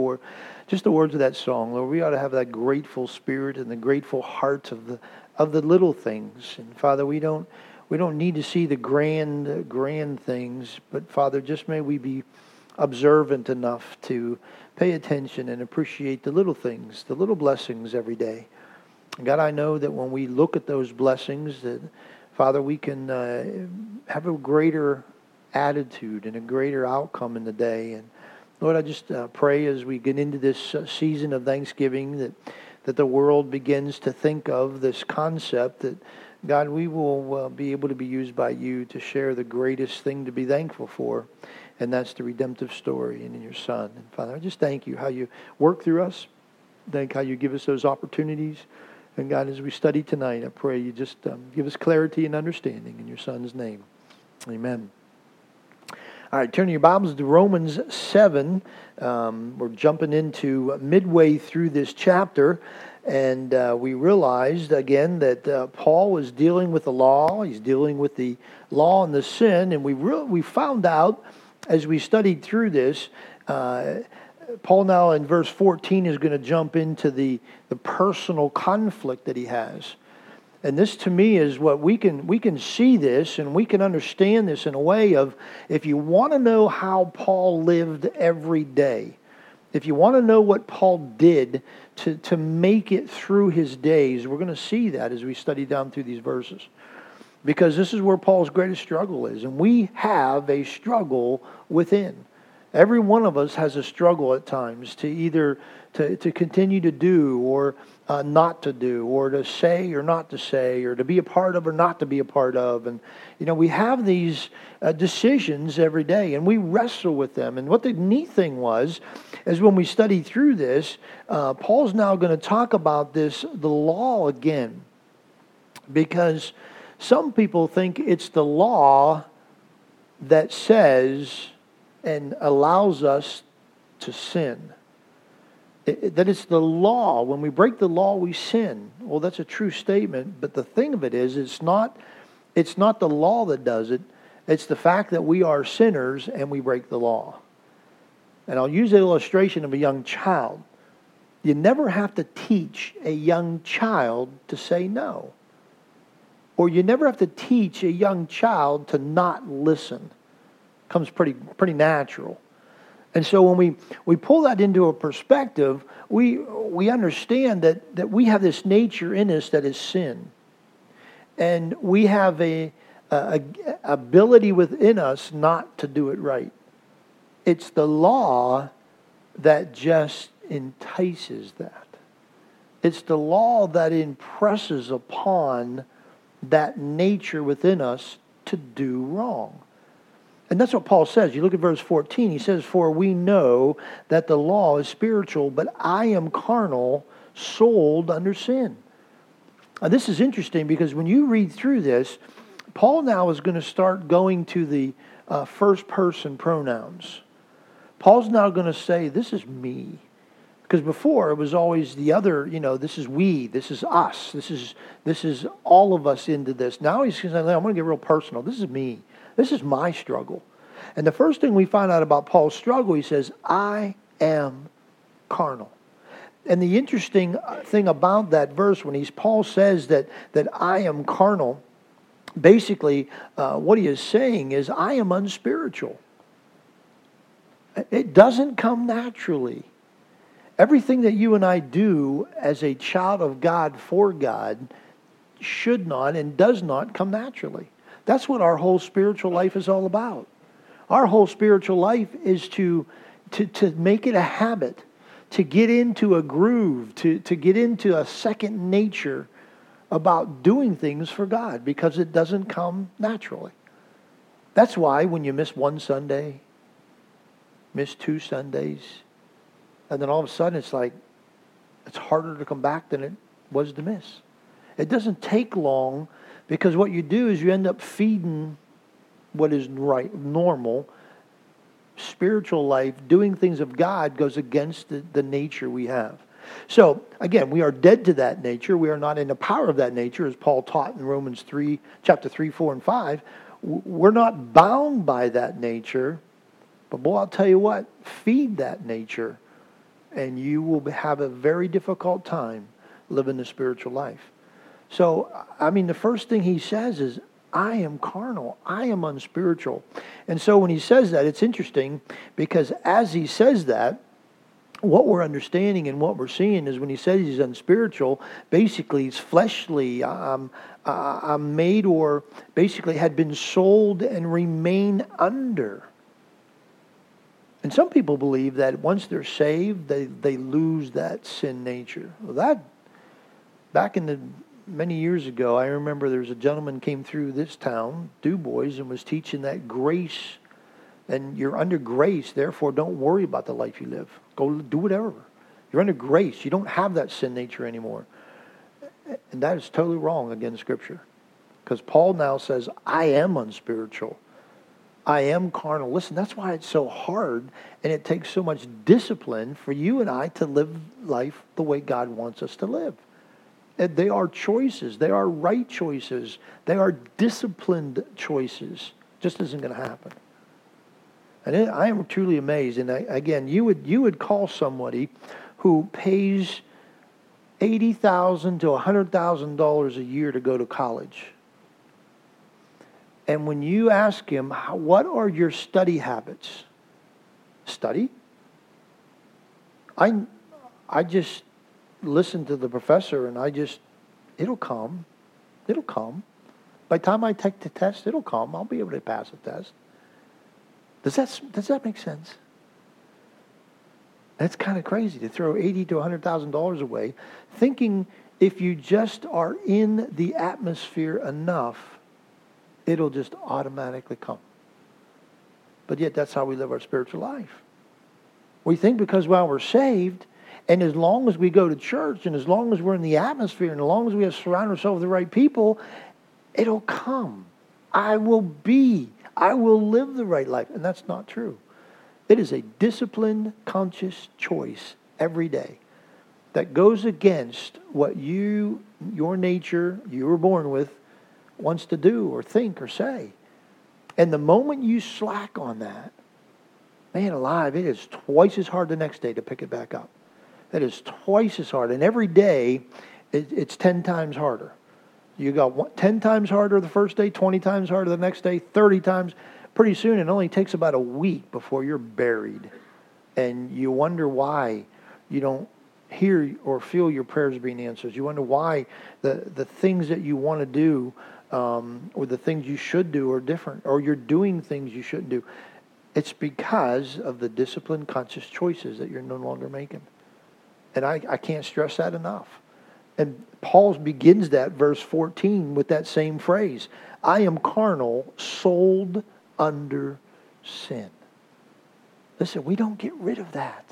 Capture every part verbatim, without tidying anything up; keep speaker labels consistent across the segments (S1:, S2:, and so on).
S1: for just the words of that song. Lord, we ought to have that grateful spirit and the grateful heart of the of the little things. And Father, we don't we don't need to see the grand grand things, but Father, just may we be observant enough to pay attention and appreciate the little things, the little blessings every day. And God, I know that when we look at those blessings, that Father, we can uh, have a greater attitude and a greater outcome in the day. And Lord, I just uh, pray as we get into this uh, season of Thanksgiving that that the world begins to think of this concept that, God, we will uh, be able to be used by you to share the greatest thing to be thankful for, and that's the redemptive story and in your Son. And Father, I just thank you how you work through us. Thank how you give us those opportunities. And God, as we study tonight, I pray you just um, give us clarity and understanding in your Son's name. Amen. All right, turn your Bibles to Romans seven. Um, we're jumping into midway through this chapter, and uh, we realized again that uh, Paul was dealing with the law. He's dealing with the law and the sin, and we re- we found out as we studied through this. Uh, Paul now in verse fourteen is going to jump into the the personal conflict that he has. And this to me is what we can we can see this and we can understand this in a way of, if you want to know how Paul lived every day, if you want to know what Paul did to, to make it through his days, we're going to see that as we study down through these verses. Because this is where Paul's greatest struggle is. And we have a struggle within. Every one of us has a struggle at times to either to, to continue to do or uh, not to do, or to say or not to say, or to be a part of or not to be a part of. And, you know, we have these uh, decisions every day, and we wrestle with them. And what the neat thing was, is when we study through this, uh, Paul's now going to talk about this, the law again. Because some people think it's the law that says and allows us to sin. It, that it's the law. When we break the law, we sin. Well, that's a true statement, but the thing of it is, it's not, it's not the law that does it. It's the fact that we are sinners and we break the law. And I'll use the illustration of a young child. You never have to teach a young child to say no. Or you never have to teach a young child to not listen. Comes pretty pretty natural. And so when we, we pull that into a perspective, we we understand that, that we have this nature in us that is sin. And we have a, a, a ability within us not to do it right. It's the law that just entices that. It's the law that impresses upon that nature within us to do wrong. And that's what Paul says. You look at verse fourteen. He says, "For we know that the law is spiritual, but I am carnal, sold under sin." Now, this is interesting because when you read through this, Paul now is going to start going to the uh, first person pronouns. Paul's now going to say, this is me. Because before it was always the other, you know, this is we, this is us, this is this is all of us into this. Now he's saying, I'm going to get real personal. This is me. This is my struggle. And the first thing we find out about Paul's struggle, he says, I am carnal. And the interesting thing about that verse, when he's Paul says that, that I am carnal, basically uh, what he is saying is, I am unspiritual. It doesn't come naturally. Everything that you and I do as a child of God for God should not and does not come naturally. That's what our whole spiritual life is all about. Our whole spiritual life is to, to, to make it a habit, to get into a groove, to, to get into a second nature about doing things for God, because it doesn't come naturally. That's why when you miss one Sunday, miss two Sundays, and then all of a sudden it's like, it's harder to come back than it was to miss. It doesn't take long, because what you do is you end up feeding what is right, normal. Spiritual life, doing things of God, goes against the, the nature we have. So, again, we are dead to that nature. We are not in the power of that nature, as Paul taught in Romans three, chapter three, four, and five. We're not bound by that nature. But boy, I'll tell you what, feed that nature. and you will have a very difficult time living the spiritual life. So, I mean, the first thing he says is, I am carnal. I am unspiritual. And so when he says that, it's interesting because as he says that, what we're understanding and what we're seeing is when he says he's unspiritual, basically he's fleshly. Um, uh, I'm made or basically had been sold and remain under. And some people believe that once they're saved, they, they lose that sin nature. Well, that, back in the many years ago, I remember there was a gentleman came through this town, Du Bois, and was teaching that grace, and you're under grace, therefore don't worry about the life you live. Go do whatever. You're under grace. You don't have that sin nature anymore. And that is totally wrong against Scripture. Because Paul now says, I am unspiritual. I am carnal. Listen, that's why it's so hard, and it takes so much discipline for you and I to live life the way God wants us to live. They are choices. They are right choices. They are disciplined choices. Just isn't going to happen. And I am truly amazed. And I, again, you would you would call somebody who pays eighty thousand to a hundred thousand dollars a year to go to college, and when you ask him, "What are your study habits?" Study. I I just listen to the professor, and I just, it'll come. It'll come. By the time I take the test, it'll come. I'll be able to pass the test. Does that, does that make sense? That's kind of crazy to throw eighty thousand to one hundred thousand dollars away, thinking if you just are in the atmosphere enough, it'll just automatically come. But yet that's how we live our spiritual life. We think because while we're saved, and as long as we go to church, and as long as we're in the atmosphere, and as long as we have surrounded ourselves with the right people, it'll come. I will be. I will live the right life. And that's not true. It is a disciplined, conscious choice every day that goes against what you, your nature, you were born with, wants to do or think or say. And the moment you slack on that, man alive, it is twice as hard the next day to pick it back up. That is twice as hard. And every day, it, it's ten times harder. You got one, ten times harder the first day, twenty times harder the next day, thirty times. Pretty soon, it only takes about a week before you're buried. And you wonder why you don't hear or feel your prayers being answered. You wonder why the, the things that you want to do um, or the things you should do are different. Or you're doing things you shouldn't do. It's because of the disciplined, conscious choices that you're no longer making. And I, I can't stress that enough. And Paul begins that verse fourteen with that same phrase. I am carnal, sold under sin. Listen, we don't get rid of that.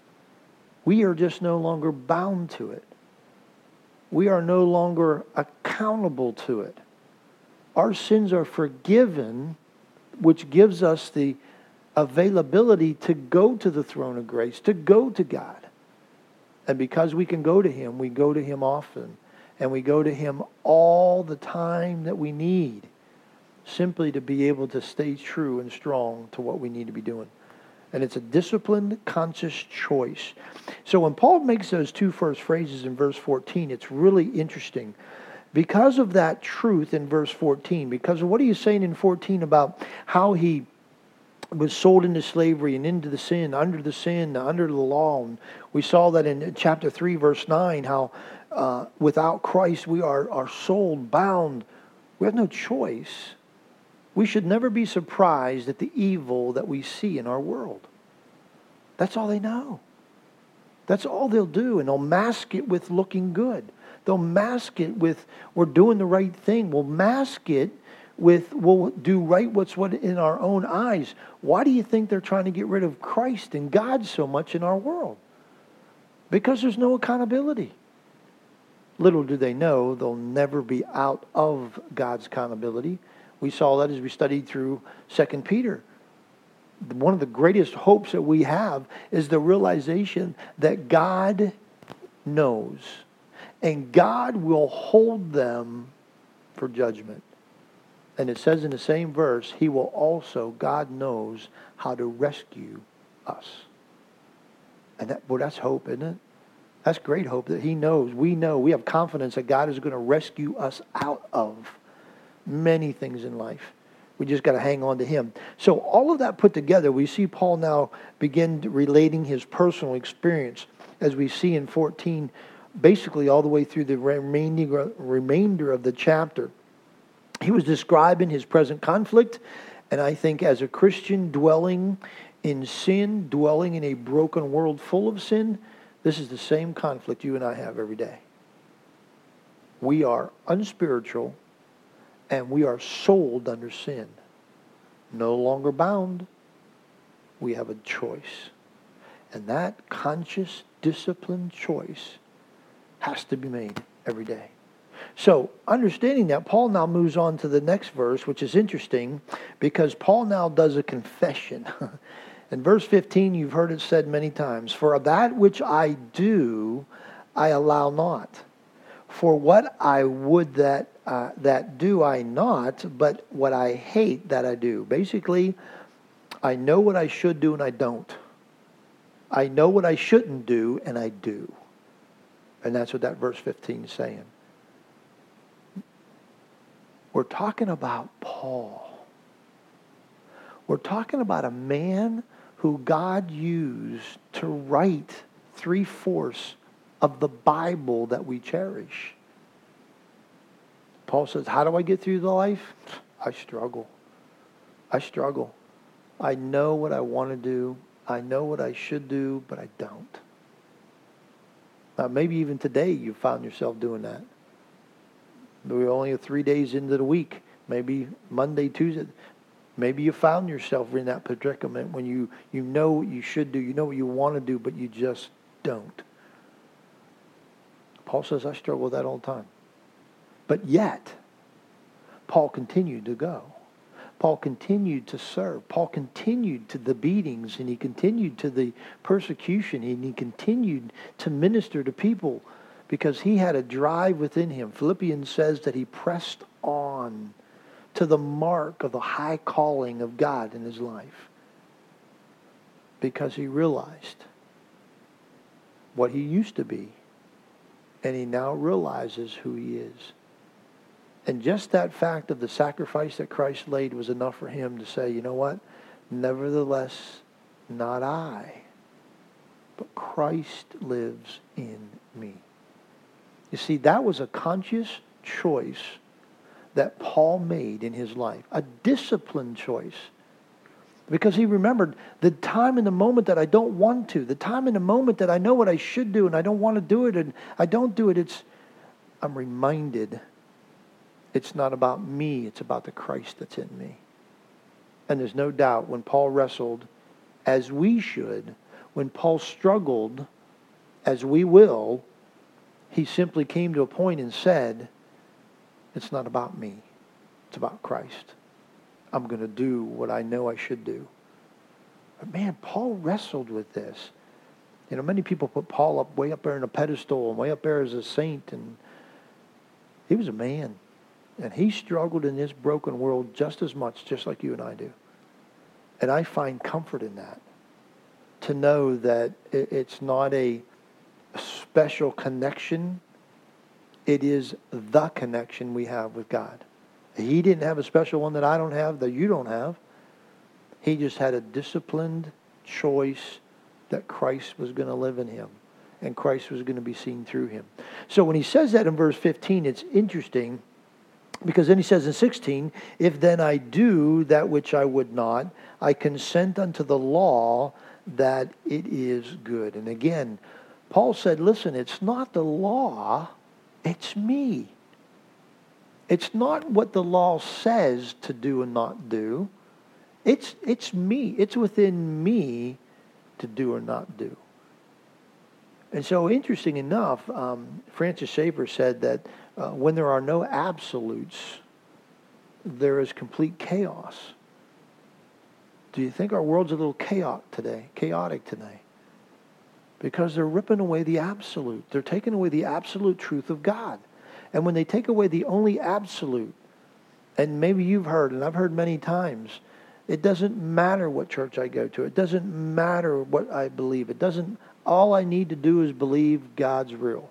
S1: We are just no longer bound to it. We are no longer accountable to it. Our sins are forgiven, which gives us the availability to go to the throne of grace, to go to God. And because we can go to Him, we go to Him often. And we go to Him all the time that we need, simply to be able to stay true and strong to what we need to be doing. And it's a disciplined, conscious choice. So when Paul makes those two first phrases in verse fourteen, it's really interesting. Because of that truth in verse fourteen, because of what he is saying in fourteen about how he was sold into slavery and into the sin, under the sin, under the law. And we saw that in chapter three, verse nine, how uh, without Christ we are, are sold, bound. We have no choice. We should never be surprised at the evil that we see in our world. That's all they know. That's all they'll do. And they'll mask it with looking good. They'll mask it with, we're doing the right thing. We'll mask it with, we'll do right what's what in our own eyes. Why do you think they're trying to get rid of Christ and God so much in our world? Because there's no accountability. Little do they know, they'll never be out of God's accountability. We saw that as we studied through Second Peter. One of the greatest hopes that we have is the realization that God knows. And God will hold them for judgment. And it says in the same verse, He will also, God knows how to rescue us. And that, boy, that's hope, isn't it? That's great hope that he knows. We know. We have confidence that God is going to rescue us out of many things in life. We just got to hang on to him. So all of that put together, we see Paul now begin relating his personal experience, as we see in fourteen, basically all the way through the remainder, remainder of the chapter. He was describing his present conflict, and I think as a Christian dwelling in sin, dwelling in a broken world full of sin, this is the same conflict you and I have every day. We are unspiritual, and we are sold under sin. No longer bound. We have a choice. And that conscious, disciplined choice has to be made every day. So, understanding that, Paul now moves on to the next verse, which is interesting because Paul now does a confession. In verse fifteen, you've heard it said many times, "For that which I do, I allow not. For what I would that uh, that do I not, but what I hate that I do." Basically, I know what I should do and I don't. I know what I shouldn't do and I do. And that's what that verse fifteen is saying. We're talking about Paul. We're talking about a man who God used to write three-fourths of the Bible that we cherish. Paul says, how do I get through the life? I struggle. I struggle. I know what I want to do. I know what I should do, but I don't. Now, maybe even today you found yourself doing that. We're only three days into the week. Maybe Monday, Tuesday. Maybe you found yourself in that predicament when you, you know what you should do, you know what you want to do, but you just don't. Paul says, I struggle with that all the time. But yet, Paul continued to go. Paul continued to serve. Paul continued to the beatings, and he continued to the persecution, and he continued to minister to people because he had a drive within him. Philippians says that he pressed on to the mark of the high calling of God in his life because he realized what he used to be, and he now realizes who he is. And just that fact of the sacrifice that Christ laid was enough for him to say, you know what? Nevertheless, not I, but Christ lives in me. You see, that was a conscious choice that Paul made in his life, a disciplined choice. Because he remembered the time and the moment that I don't want to, the time and the moment that I know what I should do and I don't want to do it and I don't do it, it's, I'm reminded it's not about me, it's about the Christ that's in me. And there's no doubt when Paul wrestled, as we should, when Paul struggled, as we will, he simply came to a point and said, it's not about me, it's about Christ. I'm going to do what I know I should do. But man, Paul wrestled with this. You know, many people put Paul up way up there in a pedestal and way up there as a saint, and he was a man. And he struggled in this broken world just as much, just like you and I do. And I find comfort in that. To know that it's not a special connection. It is the connection we have with God. He didn't have a special one that I don't have, that you don't have. He just had a disciplined choice that Christ was going to live in him. And Christ was going to be seen through him. So when he says that in verse fifteen, it's interesting. Because then he says in sixteen, if then I do that which I would not, I consent unto the law that it is good. And again, Paul said, listen, it's not the law, it's me. It's not what the law says to do and not do. It's, it's me. It's within me to do or not do. And so interesting enough, um, Francis Schaeffer said that Uh, when there are no absolutes, there is complete chaos. Do you think our world's a little chaotic today? Chaotic today? Because they're ripping away the absolute. They're taking away the absolute truth of God. And when they take away the only absolute, and maybe you've heard, and I've heard many times, it doesn't matter what church I go to. It doesn't matter what I believe. It doesn't all I need to do is believe God's real.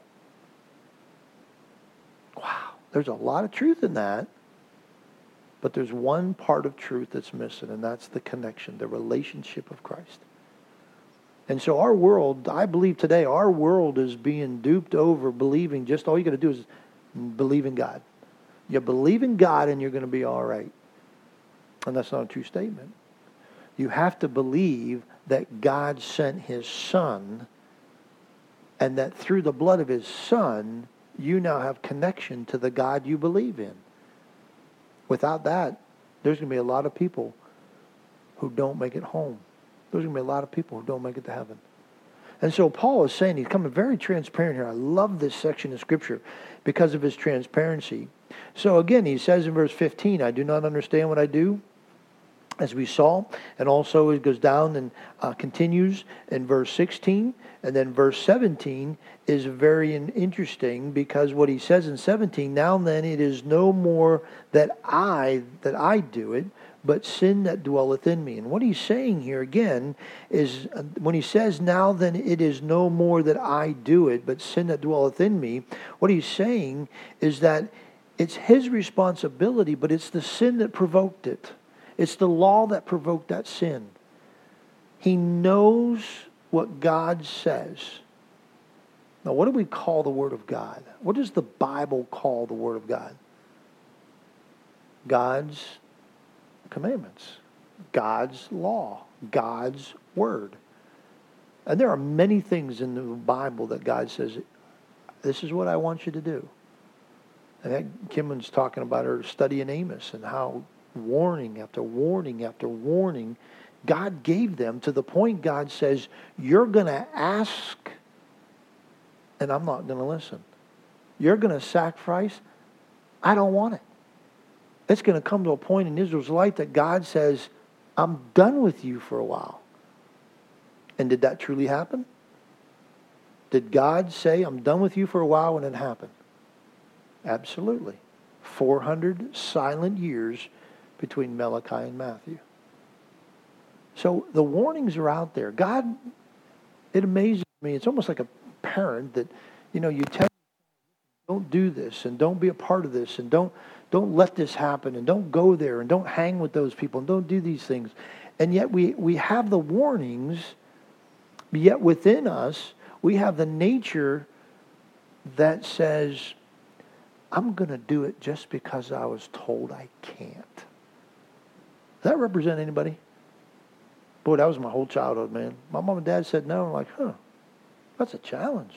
S1: Wow, there's a lot of truth in that. But there's one part of truth that's missing, and that's the connection, the relationship of Christ. And so our world, I believe today, our world is being duped over believing just all you got to do is believe in God. You believe in God and you're going to be all right. And that's not a true statement. You have to believe that God sent His Son, and that through the blood of His Son, you now have connection to the God you believe in. Without that, there's going to be a lot of people who don't make it home. There's going to be a lot of people who don't make it to heaven. And so Paul is saying, he's coming very transparent here. I love this section of Scripture because of his transparency. So again, he says in verse fifteen, I do not understand what I do, as we saw. And also it goes down and uh, continues in verse sixteen. And then verse seventeen is very interesting, because what he says in seventeen, now then it is no more that I, that I do it, but sin that dwelleth in me. And what he's saying here again is, uh, when he says, now then it is no more that I do it, but sin that dwelleth in me, what he's saying is that it's his responsibility, but it's the sin that provoked it. It's the law that provoked that sin. He knows what God says. Now, what do we call the Word of God? What does the Bible call the Word of God? God's commandments, God's law, God's Word. And there are many things in the Bible that God says, this is what I want you to do. And that, Kimmon's talking about her study in Amos and how warning after warning after warning God gave them, to the point God says, you're going to ask and I'm not going to listen. You're going to sacrifice. I don't want it. It's going to come to a point in Israel's life that God says, I'm done with you for a while. And did that truly happen? Did God say, I'm done with you for a while, when it happened? Absolutely. four hundred silent years between Malachi and Matthew. So the warnings are out there. God, it amazes me. It's almost like a parent that, you know, you tell, don't do this, and don't be a part of this, and don't don't let this happen, and don't go there, and don't hang with those people, and don't do these things. And yet we, we have the warnings, but yet within us, we have the nature that says, I'm going to do it just because I was told I can't. Does that represent anybody? Boy, that was my whole childhood, man. My mom and dad said no. I'm like, huh, that's a challenge.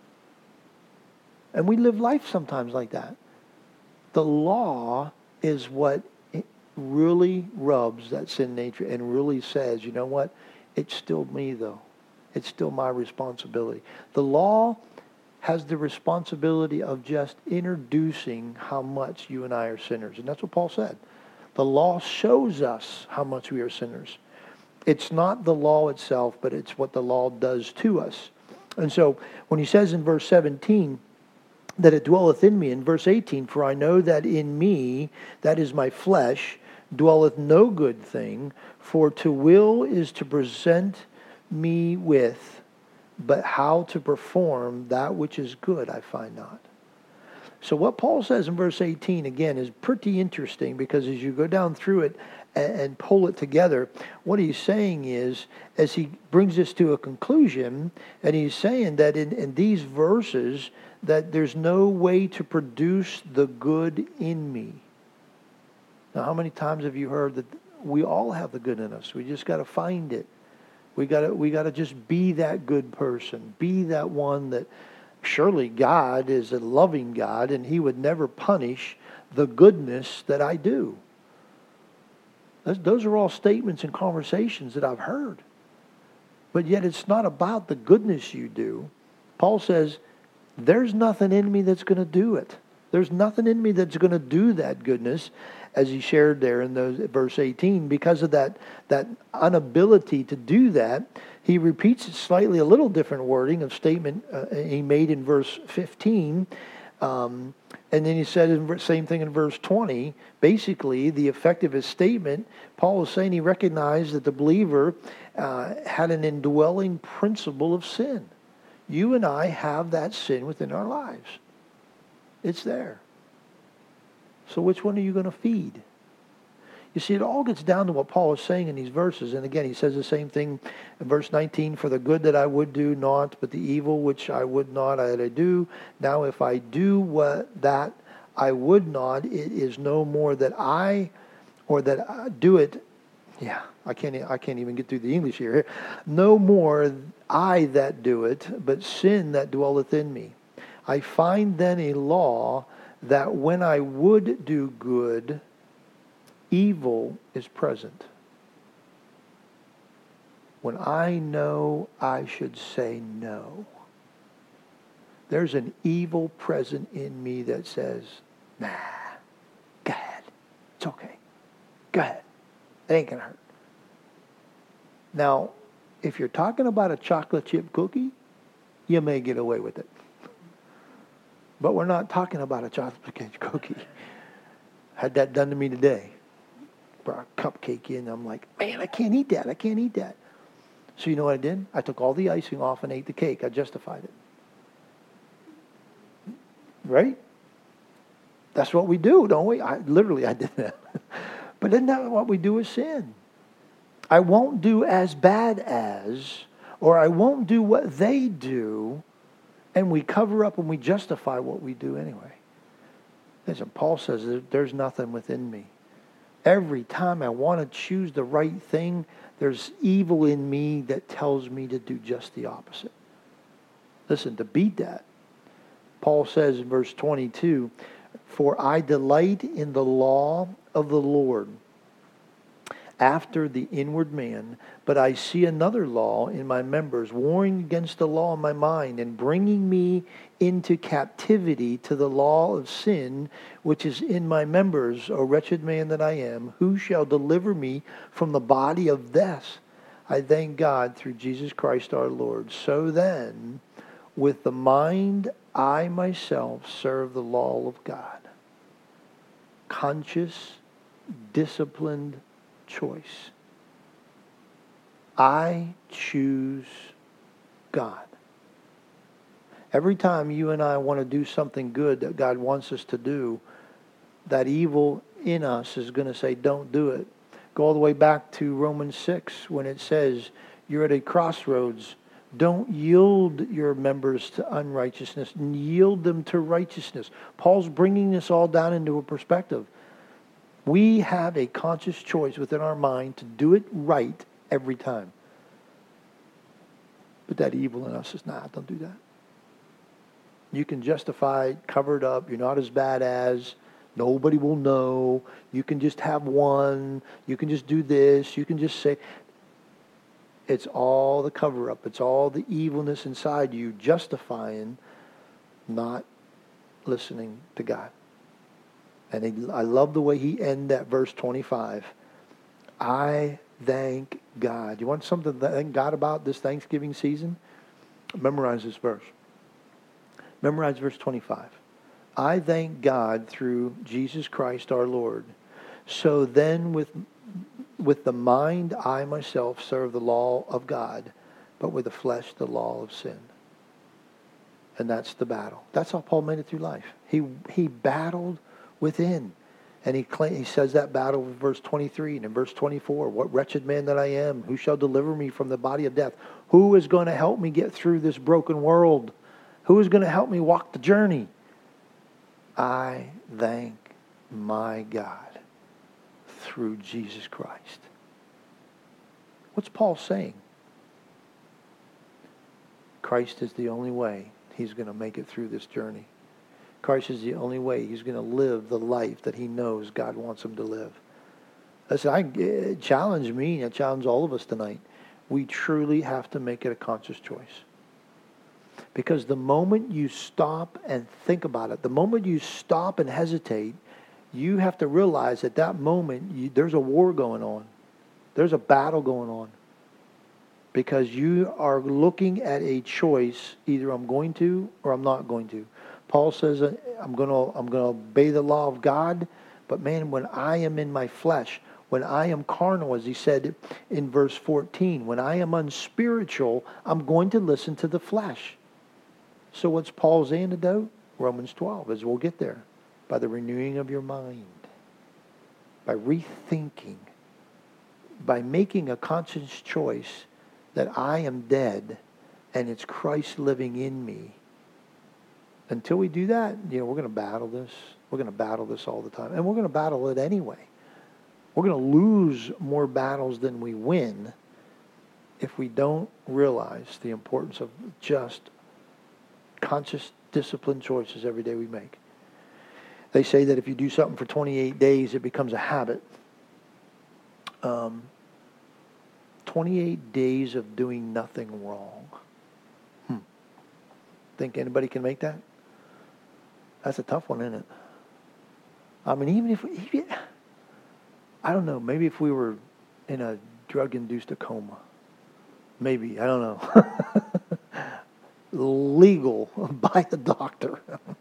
S1: And we live life sometimes like that. The law is what really rubs that sin nature and really says, you know what? It's still me, though. It's still my responsibility. The law has the responsibility of just introducing how much you and I are sinners. And that's what Paul said. The law shows us how much we are sinners. It's not the law itself, but it's what the law does to us. And so when he says in verse seventeen, that it dwelleth in me, in verse eighteen, for I know that in me, that is my flesh, dwelleth no good thing, for to will is to present me with, but how to perform that which is good I find not. So what Paul says in verse eighteen, again, is pretty interesting, because as you go down through it and, and pull it together, what he's saying is, as he brings this to a conclusion, and he's saying that in, in these verses, that there's no way to produce the good in me. Now, how many times have you heard that we all have the good in us? We just got to find it. We got to we got to just be that good person. Be that one that, surely God is a loving God, and He would never punish the goodness that I do. Those, those are all statements and conversations that I've heard. But yet it's not about the goodness you do. Paul says, there's nothing in me that's going to do it. There's nothing in me that's going to do that goodness, as he shared there in those, verse eighteen. Because of that, that inability to do that, he repeats it slightly, a little different wording of statement uh, he made in verse fifteen. Um, and then he said the same thing in verse twenty. Basically, the effect of his statement, Paul was saying he recognized that the believer uh, had an indwelling principle of sin. You and I have that sin within our lives. It's there. So which one are you going to feed? You see, it all gets down to what Paul is saying in these verses. And again, he says the same thing in verse nineteen, for the good that I would do not, but the evil which I would not, I do. Now if I do what that I would not, it is no more that I, or that I do it. Yeah, I can't, I can't even get through the English here. No more I that do it, but sin that dwelleth in me. I find then a law that when I would do good, evil is present. When I know I should say no, there's an evil present in me that says, nah, go ahead. It's okay. Go ahead. It ain't going to hurt. Now, if you're talking about a chocolate chip cookie, you may get away with it. But we're not talking about a chocolate chip cookie. Had that done to me today. Brought a cupcake in. I'm like, man, I can't eat that. I can't eat that. So you know what I did? I took all the icing off and ate the cake. I justified it. Right? That's what we do, don't we? I, literally, I did that. But isn't that what we do with sin? I won't do as bad as, or I won't do what they do, and we cover up and we justify what we do anyway. Listen, Paul says there's nothing within me. Every time I want to choose the right thing, there's evil in me that tells me to do just the opposite. Listen, to beat that, Paul says in verse twenty-two, for I delight in the law of the Lord after the inward man, but I see another law in my members, warring against the law in my mind and bringing me into captivity to the law of sin, which is in my members. O wretched man that I am, who shall deliver me from the body of death? I thank God through Jesus Christ our Lord. So then, with the mind, I myself serve the law of God. Conscious, disciplined choice. I choose God. Every time you and I want to do something good that God wants us to do, that evil in us is going to say, don't do it. Go all the way back to Romans six when it says, you're at a crossroads. Don't yield your members to unrighteousness and yield them to righteousness. Paul's bringing this all down into a perspective. We have a conscious choice within our mind to do it right every time. But that evil in us is, nah, don't do that. You can justify it, cover it up. You're not as bad as. Nobody will know. You can just have one. You can just do this. You can just say. It's all the cover-up. It's all the evilness inside you justifying not listening to God. And he, I love the way he ended that verse twenty-five. I thank God. You want something to thank God about this Thanksgiving season? Memorize this verse. Memorize verse twenty-five. I thank God through Jesus Christ our Lord. So then with, with the mind I myself serve the law of God, but with the flesh the law of sin. And that's the battle. That's how Paul made it through life. He, he battled within. And he claim, he says that battle in verse twenty-three and in verse twenty-four. What wretched man that I am, who shall deliver me from the body of death? Who is going to help me get through this broken world? Who is going to help me walk the journey? I thank my God through Jesus Christ. What's Paul saying? Christ is the only way he's going to make it through this journey. Christ is the only way he's going to live the life that he knows God wants him to live. Listen, I it challenge me, and I challenge all of us tonight. We truly have to make it a conscious choice. Because the moment you stop and think about it, the moment you stop and hesitate, you have to realize at that moment you, there's a war going on. There's a battle going on. Because you are looking at a choice, either I'm going to or I'm not going to. Paul says, uh, I'm going to I'm going to obey the law of God, but man, when I am in my flesh, when I am carnal, as he said in verse fourteen, when I am unspiritual, I'm going to listen to the flesh. So what's Paul's antidote? Romans twelve, as we'll get there. By the renewing of your mind, by rethinking, by making a conscious choice that I am dead and it's Christ living in me. Until we do that, you know, we're going to battle this. We're going to battle this all the time. And we're going to battle it anyway. We're going to lose more battles than we win if we don't realize the importance of just conscious, disciplined choices every day we make. They say that if you do something for twenty-eight days, it becomes a habit. Um, twenty-eight days of doing nothing wrong. Hmm. Think anybody can make that? That's a tough one, isn't it? I mean, even if, even, I don't know, maybe if we were in a drug-induced coma. Maybe, I don't know. Legal by the doctor.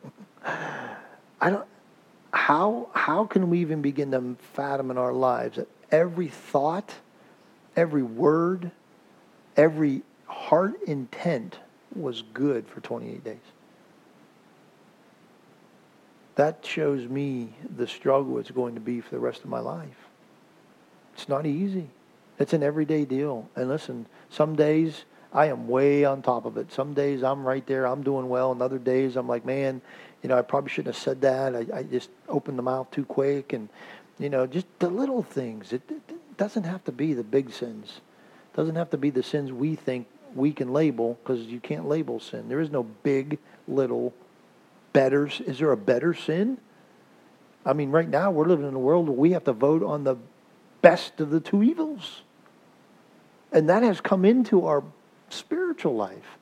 S1: I don't, how, how can we even begin to fathom in our lives that every thought, every word, every heart intent was good for twenty-eight days? That shows me the struggle it's going to be for the rest of my life. It's not easy. It's an everyday deal. And listen, some days I am way on top of it. Some days I'm right there, I'm doing well. And other days I'm like, man, you know, I probably shouldn't have said that. I, I just opened the mouth too quick. And, you know, just the little things. It, it doesn't have to be the big sins. It doesn't have to be the sins we think we can label, because you can't label sin. There is no big, little, better. Is there a better sin? I mean, right now we're living in a world where we have to vote on the best of the two evils. And that has come into our spiritual life.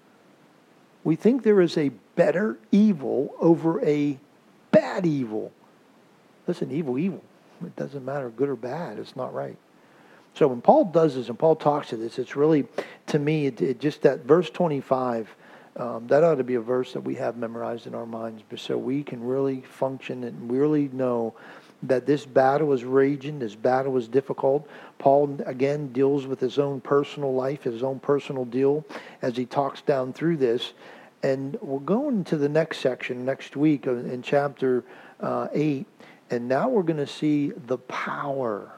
S1: We think there is a better evil over a bad evil. Listen, evil, evil. It doesn't matter good or bad. It's not right. So when Paul does this and Paul talks to this, it's really, to me, it, it just that verse twenty-five, um, that ought to be a verse that we have memorized in our minds, but so we can really function and really know that this battle is raging, this battle is difficult. Paul, again, deals with his own personal life, his own personal deal, as he talks down through this. And we're going to the next section next week in chapter uh, eight, and now we're going to see the power.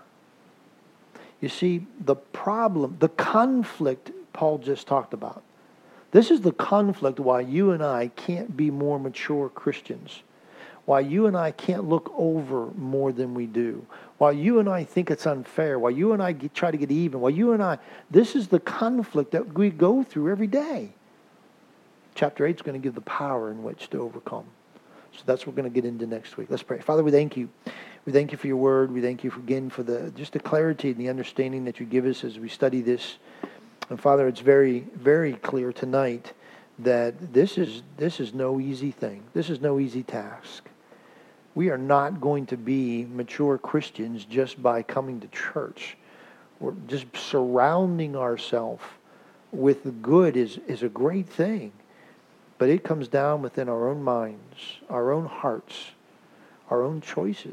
S1: You see, the problem, the conflict Paul just talked about. This is the conflict why you and I can't be more mature Christians. Why you and I can't look over more than we do. Why you and I think it's unfair. Why you and I get, try to get even. Why you and I, this is the conflict that we go through every day. Chapter eight is going to give the power in which to overcome. So that's what we're going to get into next week. Let's pray. Father, we thank you. We thank you for your word. We thank you for, again for the just the clarity and the understanding that you give us as we study this. And Father, it's very, very clear tonight that this is this is no easy thing. This is no easy task. We are not going to be mature Christians just by coming to church. We're just surrounding ourselves with the good is, is a great thing. But it comes down within our own minds, our own hearts, our own choices.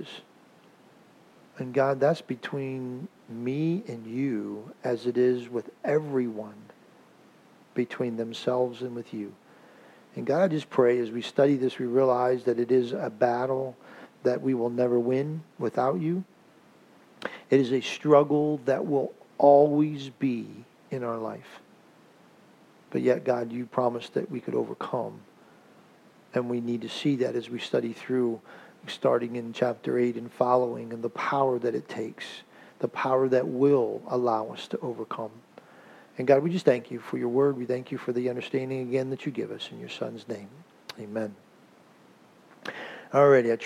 S1: And God, that's between me and you as it is with everyone, between themselves and with you. And God, I just pray as we study this, we realize that it is a battle that we will never win without you. It is a struggle that will always be in our life. But yet, God, you promised that we could overcome. And we need to see that as we study through, starting in chapter eight and following, and the power that it takes, the power that will allow us to overcome. And God, we just thank you for your word. We thank you for the understanding again that you give us in your Son's name. Amen. Alrighty.